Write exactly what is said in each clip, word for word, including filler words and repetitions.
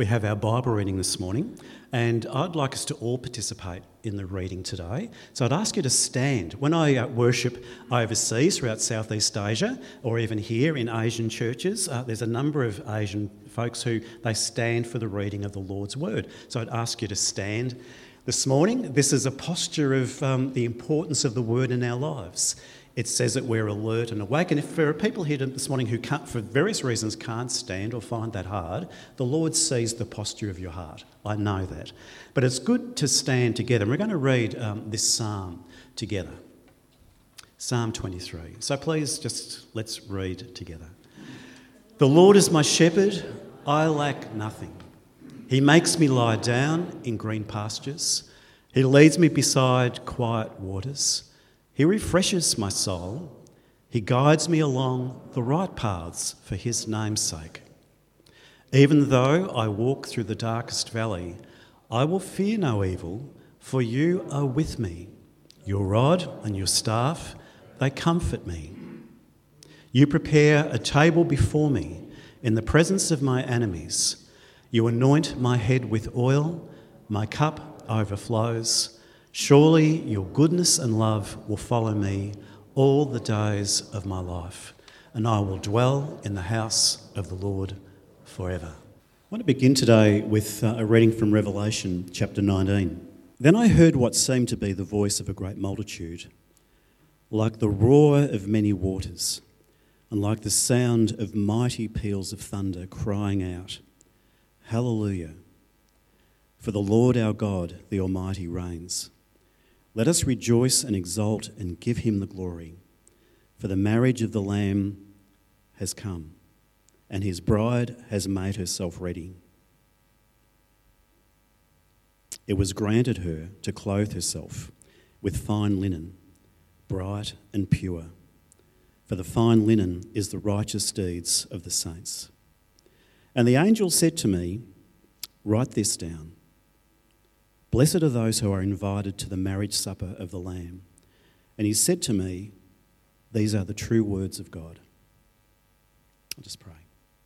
We have our Bible reading this morning, and I'd like us to all participate in the reading today. So I'd ask you to stand. When I uh, worship overseas throughout Southeast Asia, or even here in Asian churches, uh, there's a number of Asian folks who they stand for the reading of the Lord's Word. So I'd ask you to stand this morning. This is a posture of um, the importance of the Word in our lives. It says that we're alert and awake. And if there are people here this morning who can't, for various reasons can't stand or find that hard, the Lord sees the posture of your heart. I know that. But it's good to stand together. And we're going to read um, this psalm together. Psalm twenty-three. So please just let's read together. The Lord is my shepherd, I lack nothing. He makes me lie down in green pastures. He leads me beside quiet waters. He refreshes my soul. He guides me along the right paths for his name's sake. Even though I walk through the darkest valley, I will fear no evil, for you are with me. Your rod and your staff, they comfort me. You prepare a table before me in the presence of my enemies. You anoint my head with oil, my cup overflows. Surely your goodness and love will follow me all the days of my life, and I will dwell in the house of the Lord forever. I want to begin today with uh, a reading from Revelation chapter nineteen. Then I heard what seemed to be the voice of a great multitude, like the roar of many waters, and like the sound of mighty peals of thunder, crying out, Hallelujah! For the Lord our God, the Almighty, reigns. Let us rejoice and exult and give him the glory, for the marriage of the Lamb has come, and his bride has made herself ready. It was granted her to clothe herself with fine linen, bright and pure, for the fine linen is the righteous deeds of the saints. And the angel said to me, Write this down. Blessed are those who are invited to the marriage supper of the Lamb. And he said to me, These are the true words of God. I'll just pray.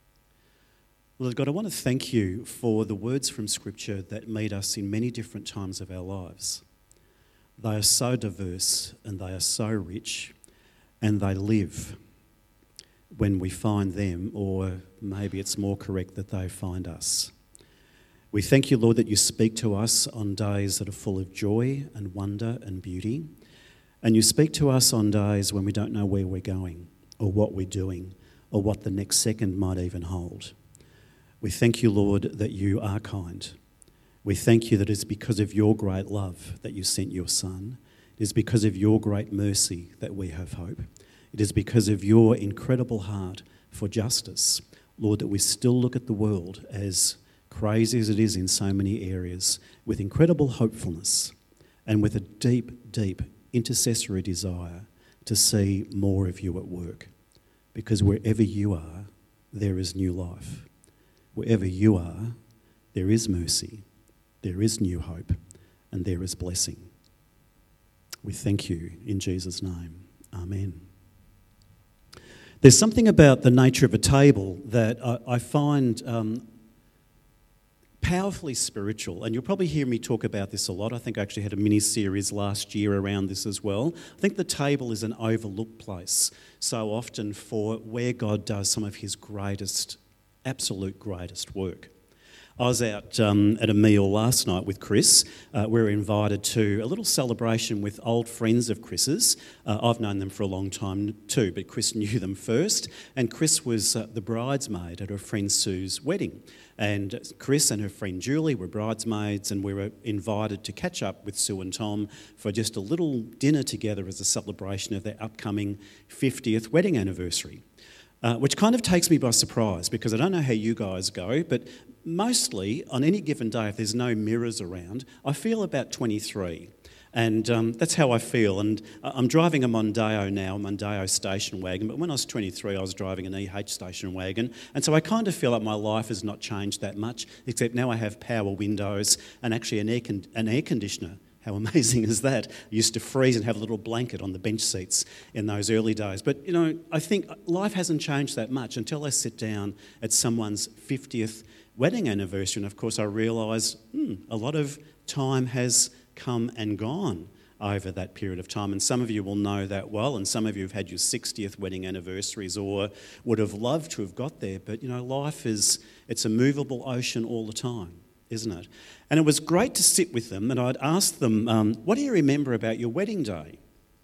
Lord God, I want to thank you for the words from Scripture that meet us in many different times of our lives. They are so diverse and they are so rich, and they live when we find them, or maybe it's more correct that they find us. We thank you, Lord, that you speak to us on days that are full of joy and wonder and beauty. And you speak to us on days when we don't know where we're going or what we're doing or what the next second might even hold. We thank you, Lord, that you are kind. We thank you that it's because of your great love that you sent your Son. It is because of your great mercy that we have hope. It is because of your incredible heart for justice, Lord, that we still look at the world, as crazy as it is in so many areas, with incredible hopefulness and with a deep, deep intercessory desire to see more of you at work. Because wherever you are, there is new life. Wherever you are, there is mercy, there is new hope, and there is blessing. We thank you in Jesus' name. Amen. There's something about the nature of a table that I, I find um, powerfully spiritual, and you'll probably hear me talk about this a lot. I think I actually had a mini-series last year around this as well. I think the table is an overlooked place so often for where God does some of his greatest, absolute greatest work. I was out um, at a meal last night with Chris. Uh, we were invited to a little celebration with old friends of Chris's. Uh, I've known them for a long time too, but Chris knew them first. And Chris was uh, the bridesmaid at her friend Sue's wedding. And Chris and her friend Julie were bridesmaids, and we were invited to catch up with Sue and Tom for just a little dinner together as a celebration of their upcoming fiftieth wedding anniversary. Uh, which kind of takes me by surprise, because I don't know how you guys go, but mostly on any given day, if there's no mirrors around, I feel about twenty-three. And um, that's how I feel. And I'm driving a Mondeo now, a Mondeo station wagon, but when I was twenty-three, I was driving an E H station wagon. And so I kind of feel like my life has not changed that much, except now I have power windows and actually an air, con- an air conditioner. How amazing is that? I used to freeze and have a little blanket on the bench seats in those early days. But, you know, I think life hasn't changed that much until I sit down at someone's fiftieth wedding anniversary, and of course I realised hmm, a lot of time has come and gone over that period of time, and some of you will know that well, and some of you have had your sixtieth wedding anniversaries or would have loved to have got there, but you know, life is, it's a movable ocean all the time, isn't it? And it was great to sit with them, and I'd ask them, um, what do you remember about your wedding day?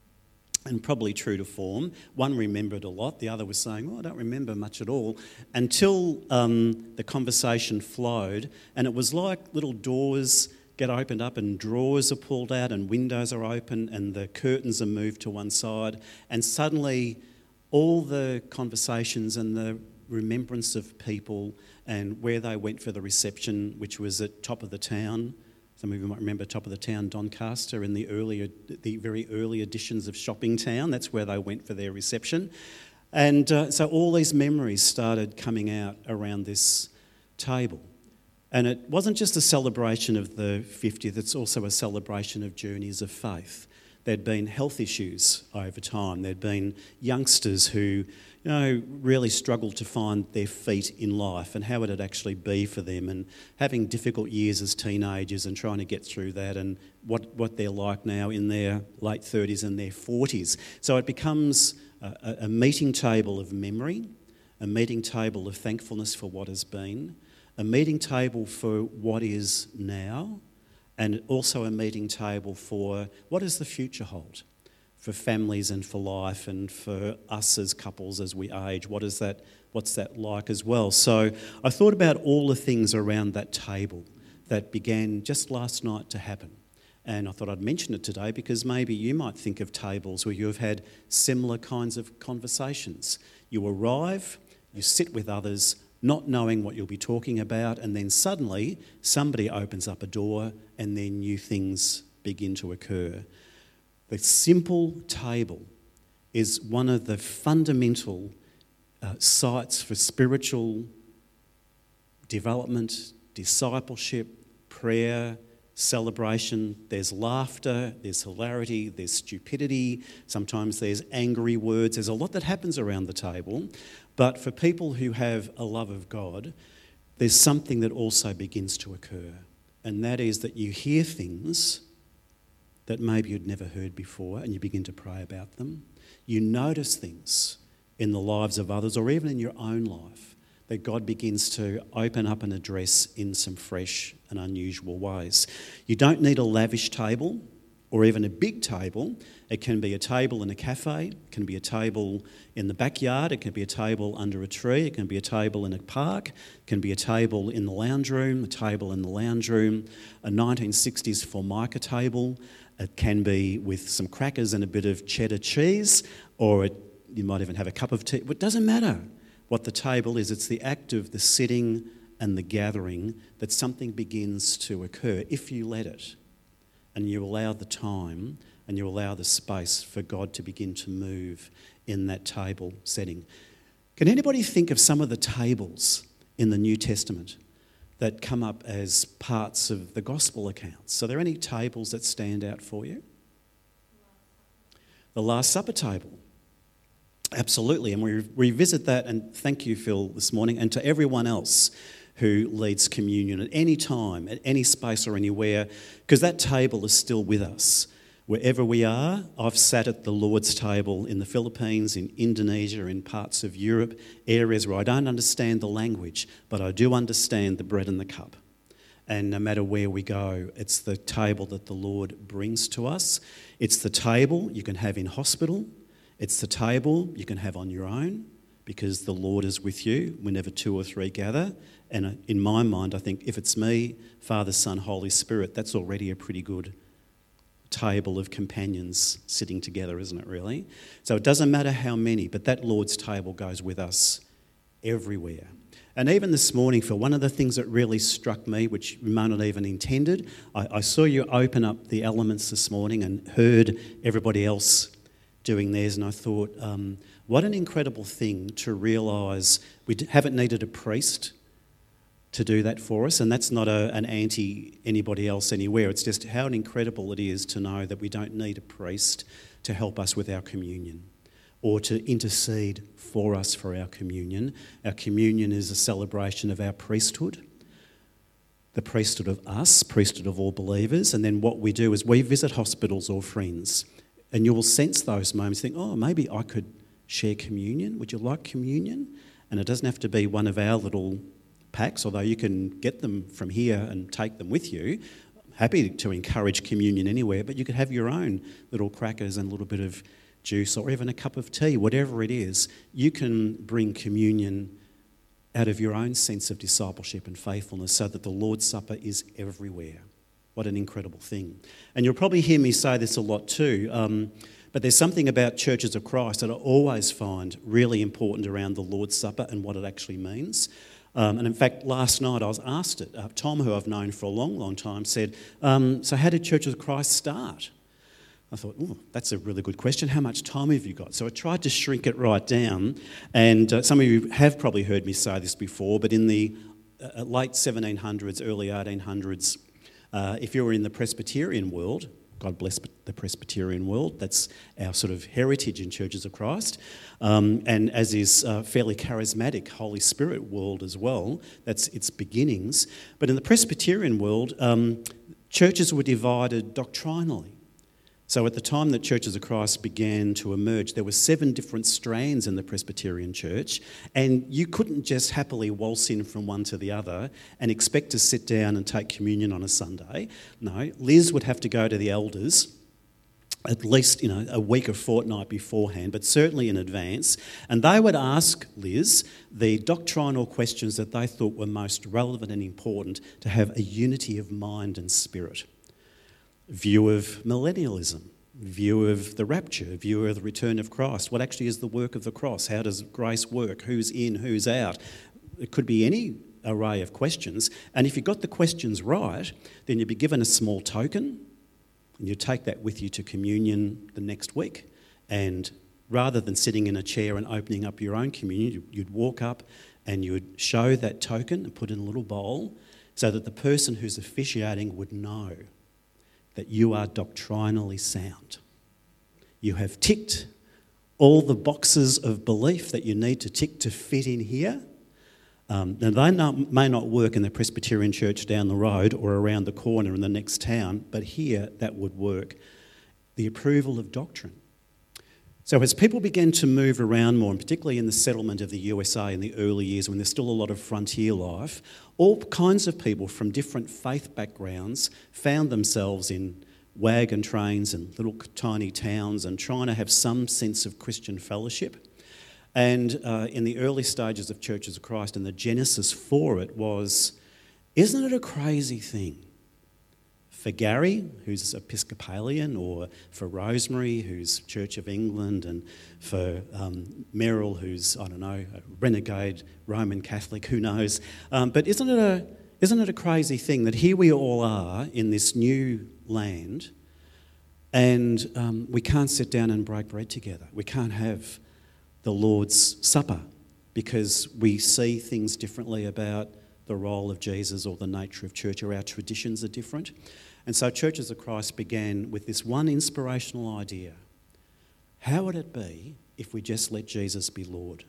And probably true to form, one remembered a lot, the other was saying, oh, I don't remember much at all, until um, the conversation flowed, and it was like little doors get opened up and drawers are pulled out and windows are open and the curtains are moved to one side, and suddenly all the conversations and the remembrance of people and where they went for the reception, which was at top of the town. Some of you might remember top of the town, Doncaster, in the earlier, the very early editions of Shopping Town. That's where they went for their reception. And uh, so all these memories started coming out around this table. And it wasn't just a celebration of the fiftieth, it's also a celebration of journeys of faith. There'd been health issues over time. There'd been youngsters who, you know, really struggled to find their feet in life and how would it actually be for them, and having difficult years as teenagers and trying to get through that, and what, what they're like now in their late thirties and their forties. So it becomes a, a meeting table of memory, a meeting table of thankfulness for what has been, a meeting table for what is now, and also a meeting table for what does the future hold for families and for life and for us as couples as we age. What is that? What's that like as well? So I thought about all the things around that table that began just last night to happen. And I thought I'd mention it today because maybe you might think of tables where you have had similar kinds of conversations. You arrive, you sit with others, not knowing what you'll be talking about, and then suddenly somebody opens up a door and then new things begin to occur. The simple table is one of the fundamental uh, sites for spiritual development, discipleship, prayer, celebration. There's laughter, there's hilarity, there's stupidity, sometimes there's angry words. There's a lot that happens around the table. But for people who have a love of God, there's something that also begins to occur. And that is that you hear things that maybe you'd never heard before and you begin to pray about them. You notice things in the lives of others or even in your own life that God begins to open up and address in some fresh and unusual ways. You don't need a lavish table or even a big table. It can be a table in a cafe, it can be a table in the backyard, it can be a table under a tree, it can be a table in a park, it can be a table in the lounge room, a table in the lounge room, a nineteen sixties Formica table. It can be with some crackers and a bit of cheddar cheese, or it, you might even have a cup of tea. It doesn't matter what the table is, it's the act of the sitting and the gathering that something begins to occur if you let it. And you allow the time and you allow the space for God to begin to move in that table setting. Can anybody think of some of the tables in the New Testament that come up as parts of the gospel accounts? Are there any tables that stand out for you? The Last Supper table. Absolutely, and we revisit that, and thank you, Phil, this morning, and to everyone else who leads communion at any time, at any space or anywhere, because that table is still with us. Wherever we are, I've sat at the Lord's table in the Philippines, in Indonesia, in parts of Europe, areas where I don't understand the language, but I do understand the bread and the cup. And no matter where we go, it's the table that the Lord brings to us. It's the table you can have in hospital. It's the table you can have on your own, because the Lord is with you whenever two or three gather. And in my mind, I think if it's me, Father, Son, Holy Spirit, that's already a pretty good table of companions sitting together, isn't it, really? So it doesn't matter how many, but that Lord's table goes with us everywhere. And even this morning, Phil, one of the things that really struck me, which you might not even intended, I, I saw you open up the elements this morning and heard everybody else doing theirs, and I thought, um, what an incredible thing to realise we haven't needed a priest to do that for us, and that's not a, an anti-anybody else anywhere. It's just how incredible it is to know that we don't need a priest to help us with our communion or to intercede for us for our communion. Our communion is a celebration of our priesthood, the priesthood of us, priesthood of all believers, and then what we do is we visit hospitals or friends, and you will sense those moments, think, oh, maybe I could share communion. Would you like communion? And it doesn't have to be one of our little packs, although you can get them from here and take them with you. Happy to encourage communion anywhere, but you could have your own little crackers and a little bit of juice or even a cup of tea, whatever it is. You can bring communion out of your own sense of discipleship and faithfulness so that the Lord's Supper is everywhere. What an incredible thing. And you'll probably hear me say this a lot too, um, but there's something about Churches of Christ that I always find really important around the Lord's Supper and what it actually means. Um, and in fact, last night I was asked it. Uh, Tom, who I've known for a long, long time, said, um, so how did Churches of Christ start? I thought, oh, that's a really good question. How much time have you got? So I tried to shrink it right down. And uh, some of you have probably heard me say this before, but in the uh, late seventeen hundreds, early eighteen hundreds, uh, if you were in the Presbyterian world, God bless the Presbyterian world, that's our sort of heritage in Churches of Christ, um, and as is uh, fairly charismatic Holy Spirit world as well, that's its beginnings. But in the Presbyterian world, um, churches were divided doctrinally. So at the time that Churches of Christ began to emerge, there were seven different strands in the Presbyterian Church, and you couldn't just happily waltz in from one to the other and expect to sit down and take communion on a Sunday. No, Liz would have to go to the elders at least, you know, a week or fortnight beforehand, but certainly in advance, and they would ask Liz the doctrinal questions that they thought were most relevant and important to have a unity of mind and spirit. View of millennialism, view of the rapture, view of the return of Christ. What actually is the work of the cross? How does grace work? Who's in, who's out? It could be any array of questions. And if you got the questions right, then you'd be given a small token and you'd take that with you to communion the next week. And rather than sitting in a chair and opening up your own communion, you'd walk up and you would show that token and put it in a little bowl so that the person who's officiating would know that you are doctrinally sound. You have ticked all the boxes of belief that you need to tick to fit in here. Um, now, they not, may not work in the Presbyterian church down the road or around the corner in the next town, but here that would work. The approval of doctrine. So as people began to move around more, and particularly in the settlement of the U S A in the early years when there's still a lot of frontier life, all kinds of people from different faith backgrounds found themselves in wagon trains and little tiny towns and trying to have some sense of Christian fellowship. And uh, in the early stages of Churches of Christ, and the genesis for it was, isn't it a crazy thing? For Gary, who's Episcopalian, or for Rosemary, who's Church of England, and for um, Merrill, who's, I don't know, a renegade Roman Catholic, who knows. Um, but isn't it a isn't it a crazy thing that here we all are in this new land and um, we can't sit down and break bread together. We can't have the Lord's Supper because we see things differently about the role of Jesus or the nature of church, or our traditions are different. And so Churches of Christ began with this one inspirational idea. How would it be if we just let Jesus be Lord?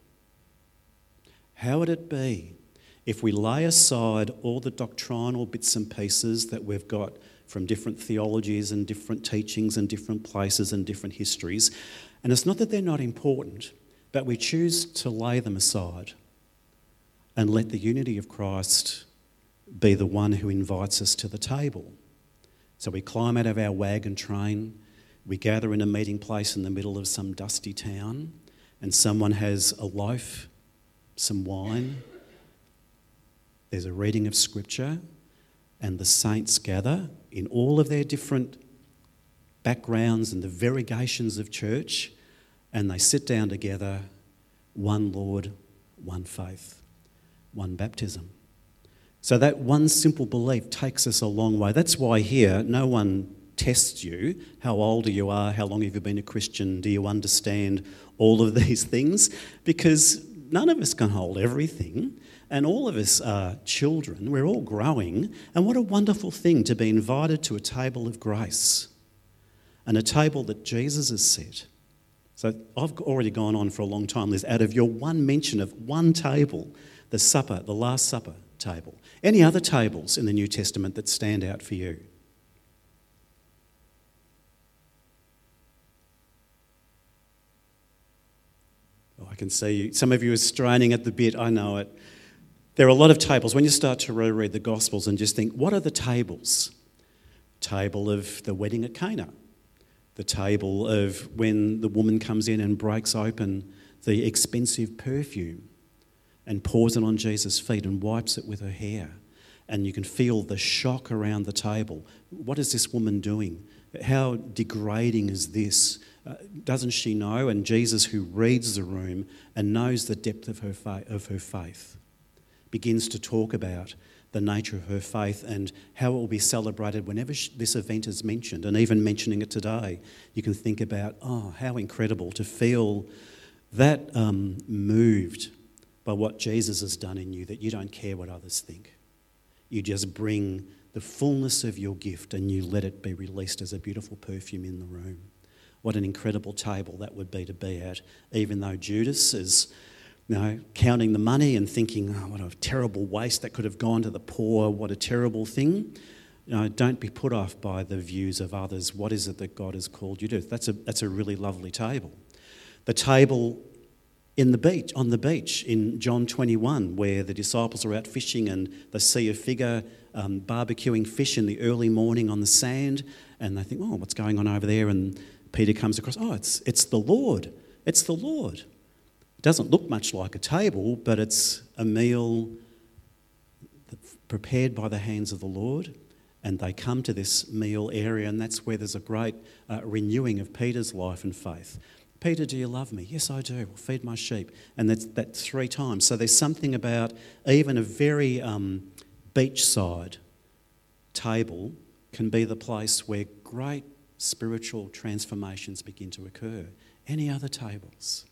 How would it be if we lay aside all the doctrinal bits and pieces that we've got from different theologies and different teachings and different places and different histories? And it's not that they're not important, but we choose to lay them aside and let the unity of Christ be the one who invites us to the table. So we climb out of our wagon train, we gather in a meeting place in the middle of some dusty town, and someone has a loaf, some wine, there's a reading of scripture, and the saints gather in all of their different backgrounds and the variegations of church, and they sit down together, one Lord, one faith, one baptism. So that one simple belief takes us a long way. That's why here no one tests you. How old you are, how long have you been a Christian, do you understand all of these things? Because none of us can hold everything, and all of us are children. We're all growing, and what a wonderful thing to be invited to a table of grace and a table that Jesus has set. So I've already gone on for a long time, Liz. Out of your one mention of one table, the supper, the Last Supper, table. Any other tables in the New Testament that stand out for you? Oh, I can see you. Some of you are straining at the bit, I know it. There are a lot of tables. When you start to reread the Gospels and just think, what are the tables? Table of the wedding at Cana. The table of when the woman comes in and breaks open the expensive perfume and pours it on Jesus' feet and wipes it with her hair. And you can feel the shock around the table. What is this woman doing? How degrading is this? Uh, doesn't she know? And Jesus, who reads the room and knows the depth of her, fa- of her faith, begins to talk about the nature of her faith and how it will be celebrated whenever sh- this event is mentioned. And even mentioning it today, you can think about, oh, how incredible to feel that um, moved by what Jesus has done in you, that you don't care what others think. You just bring the fullness of your gift and you let it be released as a beautiful perfume in the room. What an incredible table that would be to be at, even though Judas is, you know, counting the money and thinking, oh, what a terrible waste that could have gone to the poor, what a terrible thing. You know, don't be put off by the views of others. What is it that God has called you to? That's a, that's a really lovely table. The table in the beach, on the beach in John twenty-one, where the disciples are out fishing and they see a figure um, barbecuing fish in the early morning on the sand, and they think, oh, what's going on over there? And Peter comes across, oh, it's it's the Lord. It's the Lord. It doesn't look much like a table, but it's a meal prepared by the hands of the Lord. And they come to this meal area, and that's where there's a great uh, renewing of Peter's life and faith. Peter, do you love me? Yes, I do. Well, feed my sheep. And that's that three times. So there's something about even a very um, beachside table can be the place where great spiritual transformations begin to occur. Any other tables?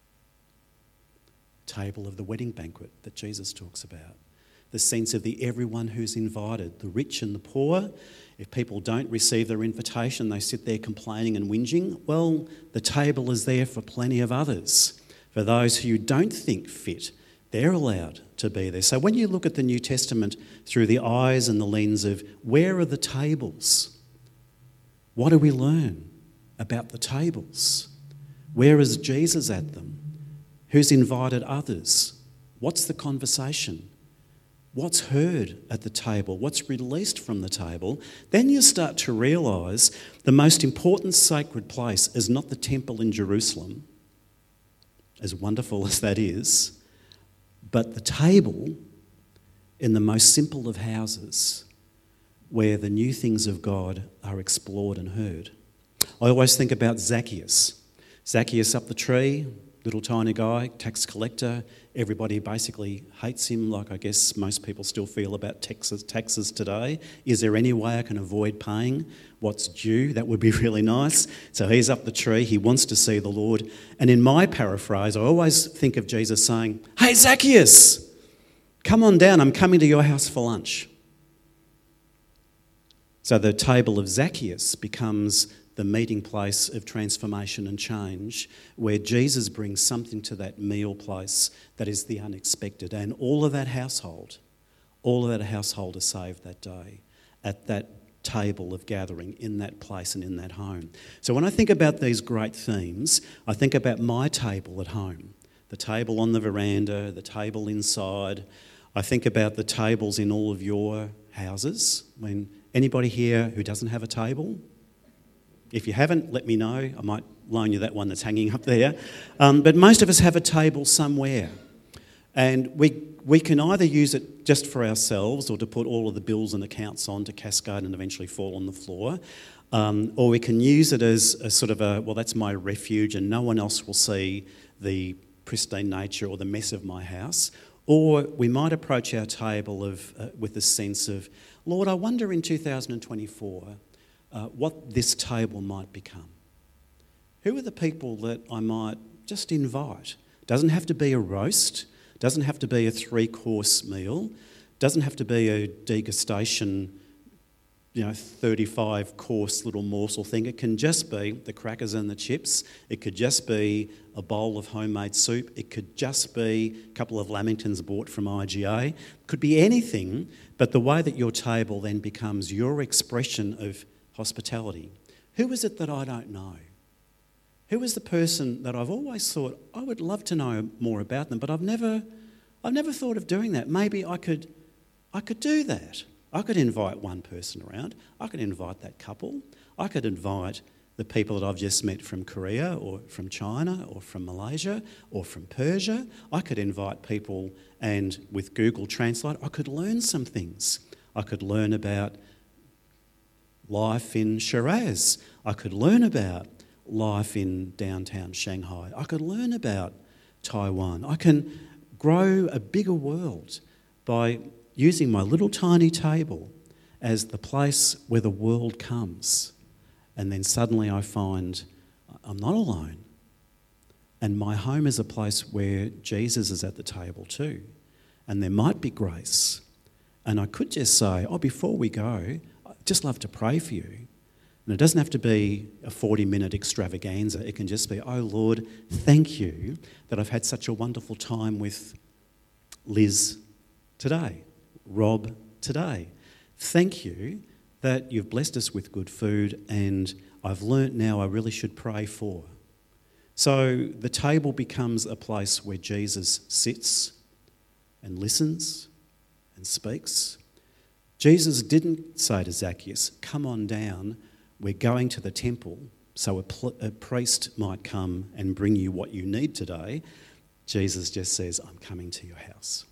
Table of the wedding banquet that Jesus talks about. The sense of the everyone who's invited, the rich and the poor. If people don't receive their invitation, they sit there complaining and whinging. Well, the table is there for plenty of others. For those who you don't think fit, they're allowed to be there. So when you look at the New Testament through the eyes and the lens of where are the tables? What do we learn about the tables? Where is Jesus at them? Who's invited others? What's the conversation? What's heard at the table? What's released from the table? Then you start to realise the most important sacred place is not the temple in Jerusalem, as wonderful as that is, but the table in the most simple of houses where the new things of God are explored and heard. I always think about Zacchaeus. Zacchaeus up the tree, little tiny guy, tax collector. Everybody basically hates him, like I guess most people still feel about taxes, taxes today. Is there any way I can avoid paying what's due? That would be really nice. So he's up the tree, he wants to see the Lord. And in my paraphrase, I always think of Jesus saying, "Hey Zacchaeus, come on down, I'm coming to your house for lunch." So the table of Zacchaeus becomes the meeting place of transformation and change, where Jesus brings something to that meal place that is the unexpected. And all of that household, all of that household is saved that day at that table of gathering in that place and in that home. So when I think about these great themes, I think about my table at home, the table on the veranda, the table inside. I think about the tables in all of your houses. When anybody here who doesn't have a table? If you haven't, let me know. I might loan you that one that's hanging up there. Um, but most of us have a table somewhere. And we we can either use it just for ourselves or to put all of the bills and accounts on to cascade and eventually fall on the floor. Um, or we can use it as a sort of a, well, that's my refuge and no one else will see the pristine nature or the mess of my house. Or we might approach our table of uh, with a sense of, Lord, I wonder in two thousand twenty-four, Uh, what this table might become. Who are the people that I might just invite? Doesn't have to be a roast, doesn't have to be a three-course meal, doesn't have to be a degustation you know, thirty-five course little morsel thing. It can just be the crackers and the chips. It could just be a bowl of homemade soup. It could just be a couple of lamingtons bought from I G A. It could be anything, but the way that your table then becomes your expression of hospitality. Who is it that I don't know? Who is the person that I've always thought, I would love to know more about them, but I've never, I've never thought of doing that. Maybe I could, I could do that. I could invite one person around. I could invite that couple. I could invite the people that I've just met from Korea or from China or from Malaysia or from Persia. I could invite people, and with Google Translate, I could learn some things. I could learn about life in Shiraz. I could learn about life in downtown Shanghai. I could learn about Taiwan. I can grow a bigger world by using my little tiny table as the place where the world comes. And then suddenly I find I'm not alone. And my home is a place where Jesus is at the table too. And there might be grace. And I could just say, oh, before we go, I'd just love to pray for you. And it doesn't have to be a forty-minute extravaganza. It can just be, oh, Lord, thank you that I've had such a wonderful time with Liz today, Rob today. Thank you that you've blessed us with good food, and I've learnt now I really should pray for. So the table becomes a place where Jesus sits and listens and speaks. Jesus didn't say to Zacchaeus, come on down, we're going to the temple so a, pl- a priest might come and bring you what you need today. Jesus just says, I'm coming to your house.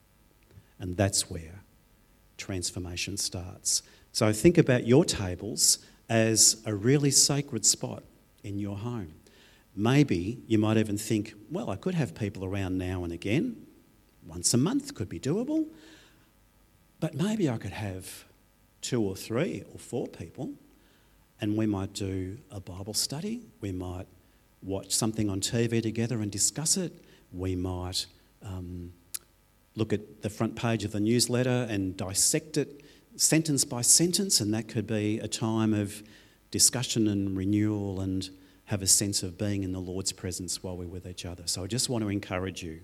And that's where transformation starts. So think about your tables as a really sacred spot in your home. Maybe you might even think, well, I could have people around now and again. Once a month could be doable. But maybe I could have two or three or four people, and we might do a Bible study. We might watch something on T V together and discuss it. We might um, look at the front page of the newsletter and dissect it sentence by sentence, and that could be a time of discussion and renewal and have a sense of being in the Lord's presence while we're with each other. So I just want to encourage you.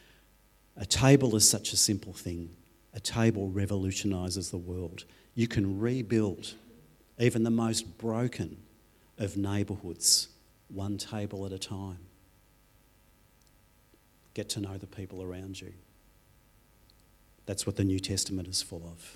A table is such a simple thing. A table revolutionises the world. You can rebuild even the most broken of neighbourhoods, one table at a time. Get to know the people around you. That's what the New Testament is full of.